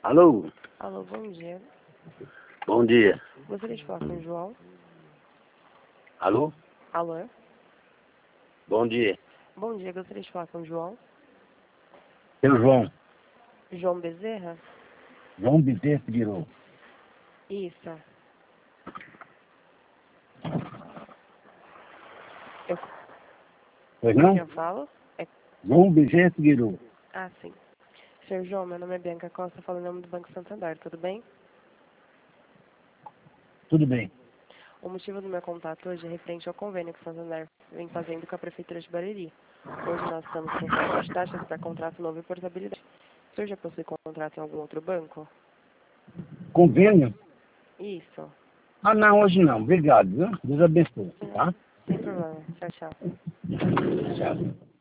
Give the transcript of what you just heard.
Alô? Alô, bom dia. Bom dia. Gostaria de falar com o João. Alô? Alô? Bom dia. Bom dia, gostaria de falar com o João. Seu João. João Bezerra? João Bezerra Figueiredo. Isso. Eu, Pois com não? quem eu falo? João Bezerra Figueiredo. Ah, sim. Senhor João, meu nome é Bianca Costa, falo em nome do Banco Santander, tudo bem? Tudo bem. O motivo do meu contato hoje é referente ao convênio que o Santander vem fazendo com a Prefeitura de Bariri. Hoje nós estamos com oferta de taxas para contrato novo e portabilidade. O senhor já possui contrato em algum outro banco? Convênio? Isso. Ah, não, hoje não. Obrigado, viu? Deus abençoe, tá? Sem problema. Tchau, tchau. Tchau.